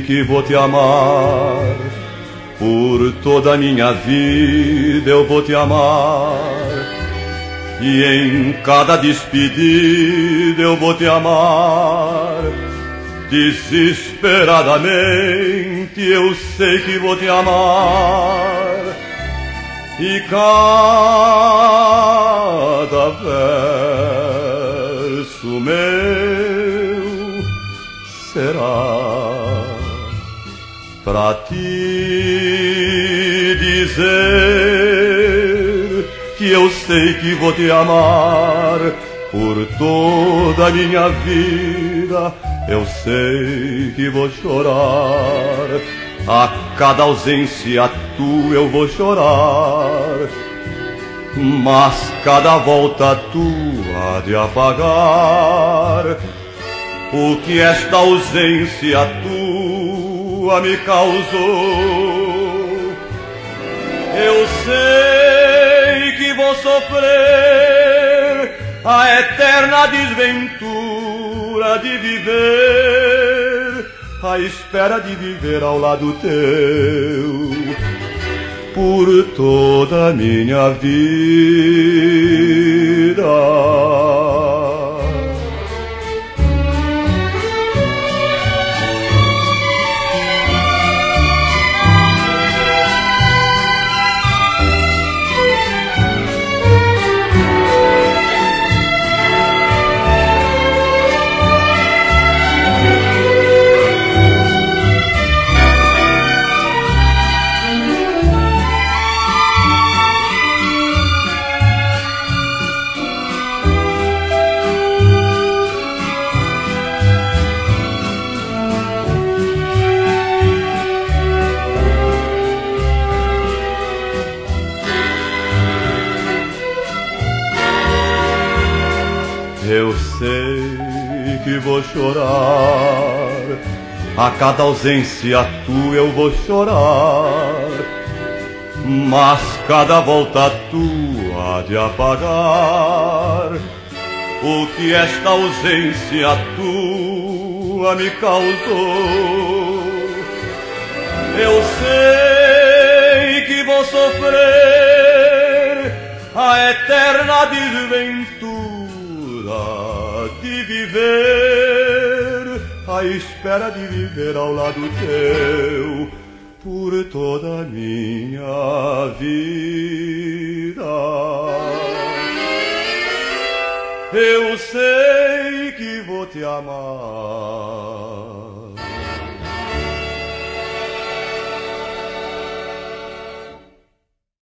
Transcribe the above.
que vou te amar. Por toda a minha vida eu vou te amar. E em cada despedida eu vou te amar. Desesperadamente eu sei que vou te amar. E cada verso meu será pra te dizer que eu sei que vou te amar. Por toda a minha vida eu sei que vou chorar. A cada ausência tua eu vou chorar, mas cada volta tua há de apagar o que esta ausência tua me causou. Eu sei que vou sofrer a eterna desventura de viver à espera de viver ao lado teu por toda a minha vida. Eu sei que vou chorar, a cada ausência tua eu vou chorar, mas cada volta tua há de apagar o que esta ausência tua me causou. Eu sei que vou sofrer a eterna desventura de viver à espera de viver ao lado teu por toda a minha vida. Eu sei que vou te amar.